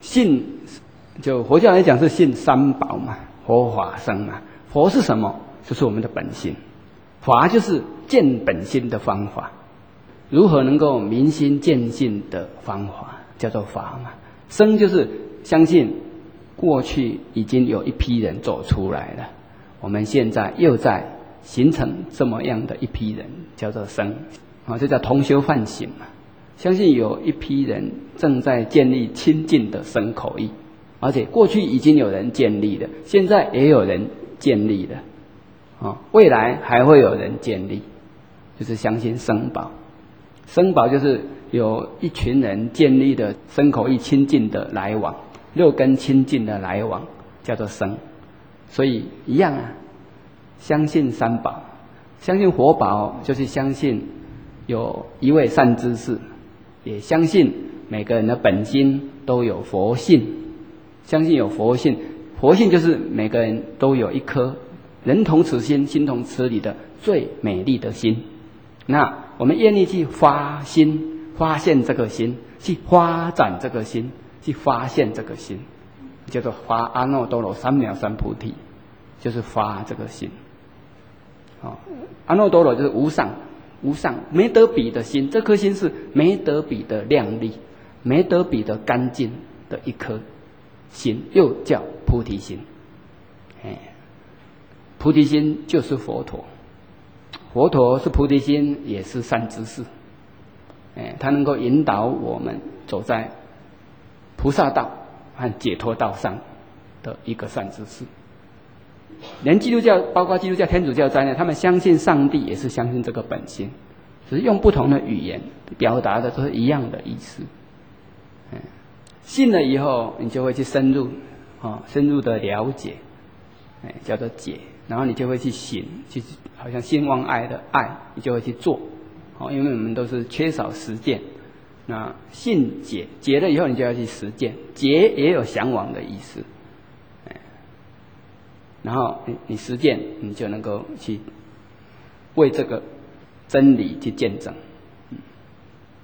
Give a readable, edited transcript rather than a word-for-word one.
信，就佛教来讲是信三宝嘛，佛法僧嘛。佛是什么？就是我们的本心。法就是见本心的方法，如何能够明心见性的方法，叫做法嘛。僧就是相信过去已经有一批人走出来了，我们现在又在形成这么样的一批人，叫做僧啊，这叫同修梵行嘛。相信有一批人正在建立清净的僧口义，而且过去已经有人建立了，现在也有人建立了啊，未来还会有人建立，就是相信僧宝。僧宝就是有一群人建立的僧口义清净的来往，六根清净的来往，叫做僧。所以一样啊，相信三宝，相信活宝，就是相信有一位善知识，也相信每个人的本心都有佛性，相信有佛性。佛性就是每个人都有一颗人同此心，心同此理的最美丽的心。那我们愿意去发心，发现这个心，去发展这个心，去发现这个心，叫做发阿耨多罗三藐三菩提，就是发这个心。阿耨多罗就是无上，无上没得比的心，这颗心是没得比的亮丽，没得比的干净的一颗心，又叫菩提心。菩提心就是佛陀，佛陀是菩提心，也是善知识。他能够引导我们走在菩萨道和解脱道上的一个善知识。连基督教，包括基督教、天主教在内，他们相信上帝，也是相信这个本心，只是用不同的语言表达的都是一样的意思。信了以后，你就会去深入的了解，叫做解。然后你就会去行，去好像信望爱的爱，你就会去做。因为我们都是缺少实践。那信解，解了以后你就要去实践，解也有向往的意思。然后你实践，你就能够去为这个真理去见证。